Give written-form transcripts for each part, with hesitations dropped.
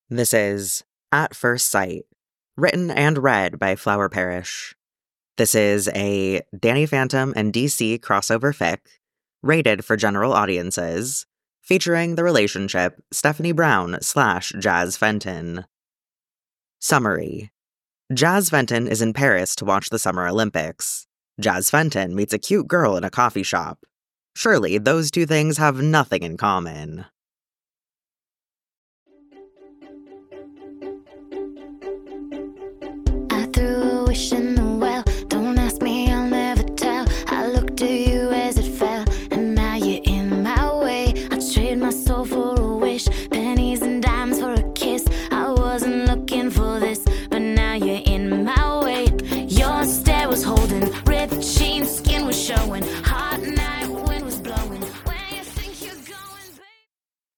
This is At First Sight, written and read by Flower Parish. This is a Danny Phantom and DC crossover fic, rated for general audiences, featuring the relationship Stephanie Brown/Jazz Fenton. Summary. Jazz Fenton is in Paris to watch the Summer Olympics. Jazz Fenton meets a cute girl in a coffee shop. Surely those two things have nothing in common. I threw a wish in the well. Don't ask me, I'll never tell. I looked at you as it fell, and now you're in my way. I trade my soul for a wish, pennies and dimes for a kiss. I wasn't looking for this, but now you're in my way. Your stare was holding, ripped jeans, skin was showing. Hot night, wind was blowing. Where you think you're going, babe?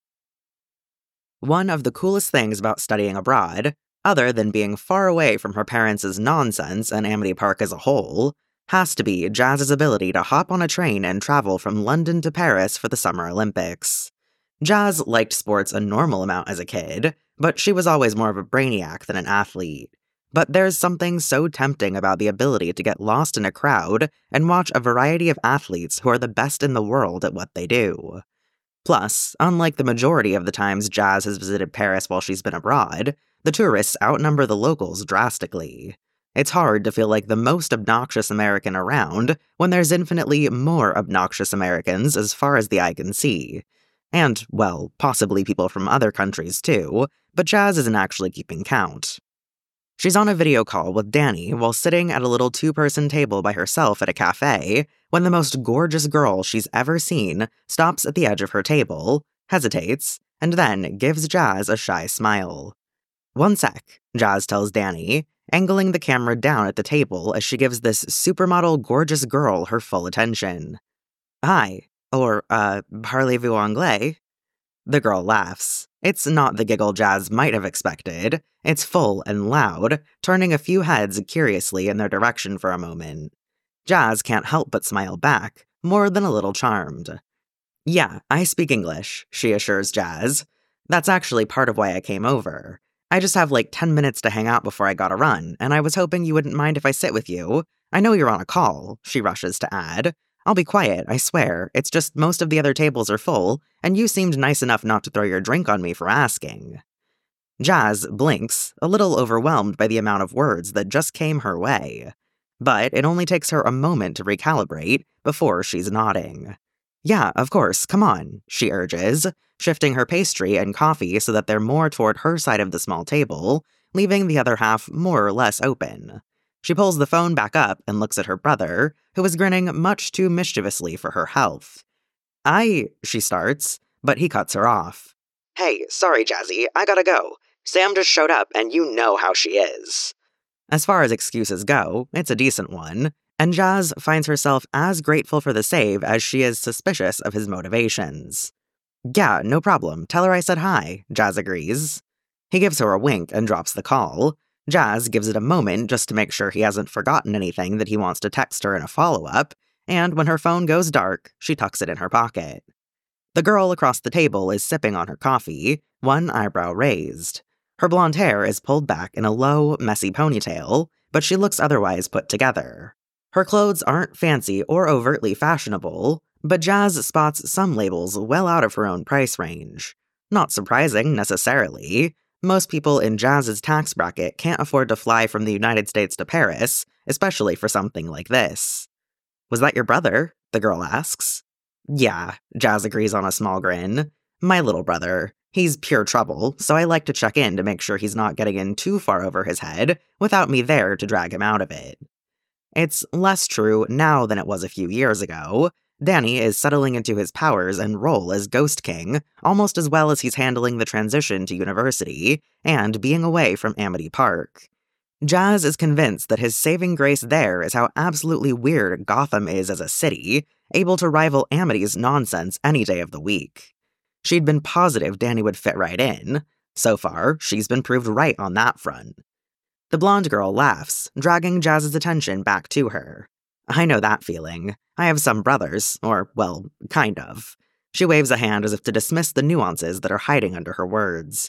One of the coolest things about studying abroad, other than being far away from her parents' nonsense and Amity Park as a whole, has to be Jazz's ability to hop on a train and travel from London to Paris for the Summer Olympics. Jazz liked sports a normal amount as a kid, but she was always more of a brainiac than an athlete. But there's something so tempting about the ability to get lost in a crowd and watch a variety of athletes who are the best in the world at what they do. Plus, unlike the majority of the times Jazz has visited Paris while she's been abroad, the tourists outnumber the locals drastically. It's hard to feel like the most obnoxious American around when there's infinitely more obnoxious Americans as far as the eye can see. And, well, possibly people from other countries too, but Jazz isn't actually keeping count. She's on a video call with Danny while sitting at a little two-person table by herself at a cafe when the most gorgeous girl she's ever seen stops at the edge of her table, hesitates, and then gives Jazz a shy smile. "One sec," Jazz tells Danny, angling the camera down at the table as she gives this supermodel gorgeous girl her full attention. "Hi," or, parlez-vous anglais? The girl laughs. It's not the giggle Jazz might have expected. It's full and loud, turning a few heads curiously in their direction for a moment. Jazz can't help but smile back, more than a little charmed. "Yeah, I speak English," she assures Jazz. "That's actually part of why I came over. I just have like 10 minutes to hang out before I gotta run, and I was hoping you wouldn't mind if I sit with you. I know you're on a call," she rushes to add. "I'll be quiet, I swear. It's just most of the other tables are full, and you seemed nice enough not to throw your drink on me for asking." Jazz blinks, a little overwhelmed by the amount of words that just came her way. But it only takes her a moment to recalibrate before she's nodding. "Yeah, of course, come on," she urges, shifting her pastry and coffee so that they're more toward her side of the small table, leaving the other half more or less open. She pulls the phone back up and looks at her brother, who is grinning much too mischievously for her health. She starts, but he cuts her off. "Hey, sorry, Jazzy, I gotta go. Sam just showed up, and you know how she is." As far as excuses go, it's a decent one, and Jazz finds herself as grateful for the save as she is suspicious of his motivations. "Yeah, no problem. Tell her I said hi," Jazz agrees. He gives her a wink and drops the call. Jazz gives it a moment just to make sure he hasn't forgotten anything that he wants to text her in a follow-up, and when her phone goes dark, she tucks it in her pocket. The girl across the table is sipping on her coffee, one eyebrow raised. Her blonde hair is pulled back in a low, messy ponytail, but she looks otherwise put together. Her clothes aren't fancy or overtly fashionable, but Jazz spots some labels well out of her own price range. Not surprising, necessarily. Most people in Jazz's tax bracket can't afford to fly from the United States to Paris, especially for something like this. "Was that your brother?" the girl asks. "Yeah," Jazz agrees on a small grin. "My little brother. He's pure trouble, so I like to check in to make sure he's not getting in too far over his head without me there to drag him out of it." It's less true now than it was a few years ago. Danny is settling into his powers and role as Ghost King almost as well as he's handling the transition to university and being away from Amity Park. Jazz is convinced that his saving grace there is how absolutely weird Gotham is as a city, able to rival Amity's nonsense any day of the week. She'd been positive Danny would fit right in. So far, she's been proved right on that front. The blonde girl laughs, dragging Jazz's attention back to her. "I know that feeling. I have some brothers, or, well, kind of." She waves a hand as if to dismiss the nuances that are hiding under her words.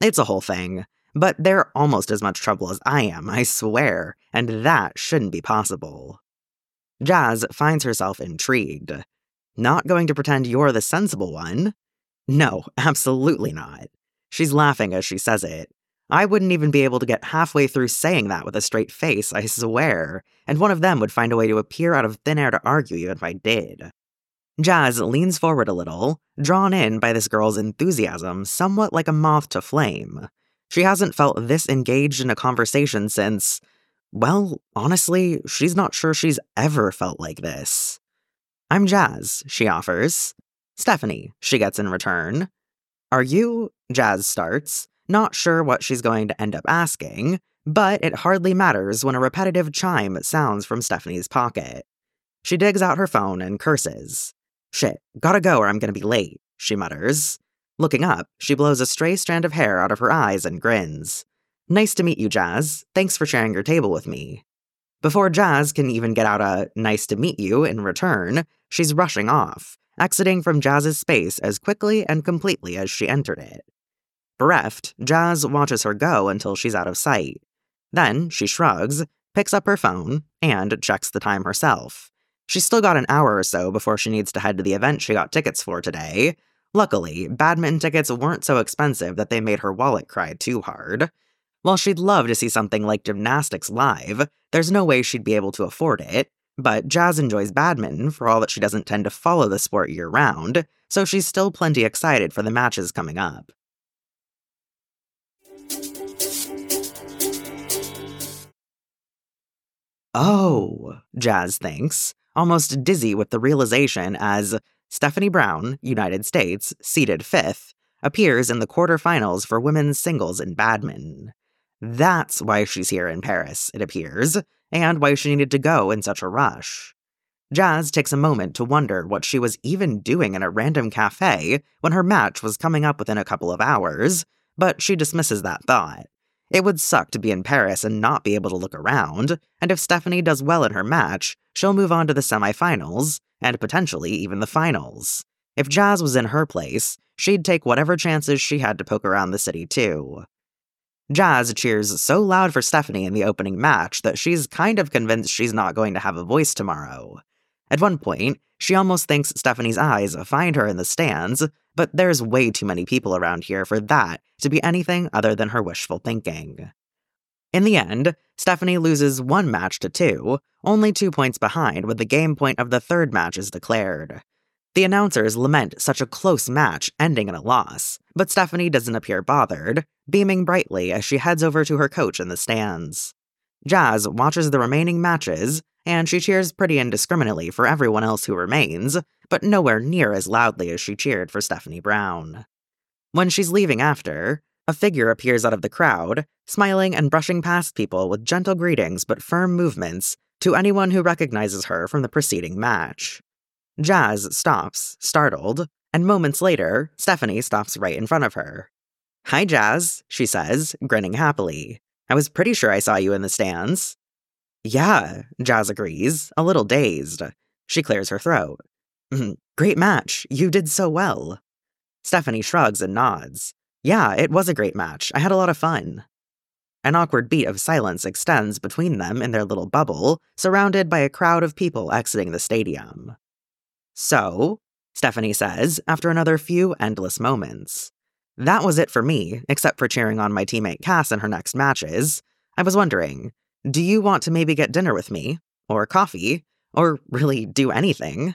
It's a whole thing, but they're almost as much trouble as I am, I swear, and that shouldn't be possible. Jazz finds herself intrigued. Not going to pretend you're the sensible one? No, absolutely not. She's laughing as she says it. I wouldn't even be able to get halfway through saying that with a straight face, I swear, and one of them would find a way to appear out of thin air to argue even if I did. Jazz leans forward a little, drawn in by this girl's enthusiasm somewhat like a moth to flame. She hasn't felt this engaged in a conversation since, well, honestly, she's not sure she's ever felt like this. I'm Jazz, she offers. Stephanie, she gets in return. Are you? Jazz starts, not sure what she's going to end up asking, but it hardly matters when a repetitive chime sounds from Stephanie's pocket. She digs out her phone and curses. Shit, gotta go or I'm gonna be late, she mutters. Looking up, she blows a stray strand of hair out of her eyes and grins. Nice to meet you, Jazz. Thanks for sharing your table with me. Before Jazz can even get out a nice to meet you in return, she's rushing off, exiting from Jazz's space as quickly and completely as she entered it. Bereft, Jazz watches her go until she's out of sight. Then she shrugs, picks up her phone, and checks the time herself. She's still got an hour or so before she needs to head to the event she got tickets for today. Luckily, badminton tickets weren't so expensive that they made her wallet cry too hard. While she'd love to see something like gymnastics live, there's no way she'd be able to afford it, but Jazz enjoys badminton for all that she doesn't tend to follow the sport year-round, so she's still plenty excited for the matches coming up. Oh, Jazz thinks, almost dizzy with the realization as Stephanie Brown, United States, seeded 5th, appears in the quarterfinals for women's singles in badminton. That's why she's here in Paris, it appears, and why she needed to go in such a rush. Jazz takes a moment to wonder what she was even doing in a random cafe when her match was coming up within a couple of hours, but she dismisses that thought. It would suck to be in Paris and not be able to look around, and if Stephanie does well in her match, she'll move on to the semifinals, and potentially even the finals. If Jazz was in her place, she'd take whatever chances she had to poke around the city too. Jazz cheers so loud for Stephanie in the opening match that she's kind of convinced she's not going to have a voice tomorrow. At one point, she almost thinks Stephanie's eyes find her in the stands, but there's way too many people around here for that to be anything other than her wishful thinking. In the end, Stephanie loses 1 match to 2, only 2 points behind when the game point of the 3rd match is declared. The announcers lament such a close match ending in a loss, but Stephanie doesn't appear bothered, beaming brightly as she heads over to her coach in the stands. Jazz watches the remaining matches, and she cheers pretty indiscriminately for everyone else who remains, but nowhere near as loudly as she cheered for Stephanie Brown. When she's leaving after, a figure appears out of the crowd, smiling and brushing past people with gentle greetings but firm movements to anyone who recognizes her from the preceding match. Jazz stops, startled, and moments later, Stephanie stops right in front of her. "Hi, Jazz," she says, grinning happily. "I was pretty sure I saw you in the stands." "Yeah," Jazz agrees, a little dazed. She clears her throat. "Great match. You did so well." Stephanie shrugs and nods. "Yeah, it was a great match. I had a lot of fun." An awkward beat of silence extends between them in their little bubble, surrounded by a crowd of people exiting the stadium. "So," Stephanie says, after another few endless moments. "That was it for me, except for cheering on my teammate Cass in her next matches. I was wondering, do you want to maybe get dinner with me? Or coffee? Or really do anything?"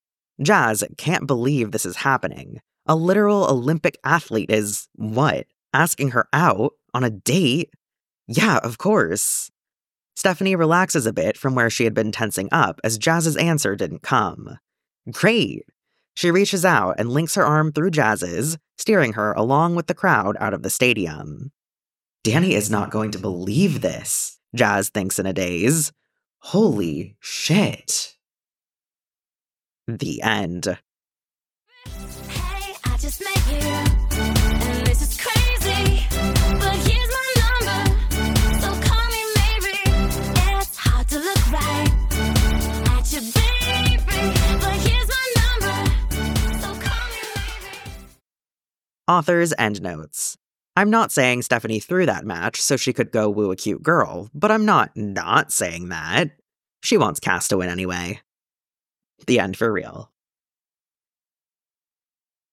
Jazz can't believe this is happening. A literal Olympic athlete is, what, asking her out on a date? Yeah, of course. Stephanie relaxes a bit from where she had been tensing up as Jazz's answer didn't come. Great. She reaches out and links her arm through Jazz's, steering her along with the crowd out of the stadium. Danny is not going to believe this, Jazz thinks in a daze. Holy shit. The end. Hey, I just met you, and this is crazy, but here's my number, so call me maybe. It's hard to look right at you, baby, but here's my number, so call me maybe. Author's endnotes. I'm not saying Stephanie threw that match so she could go woo a cute girl, but I'm not saying that. She wants Cass to win anyway. The end for real.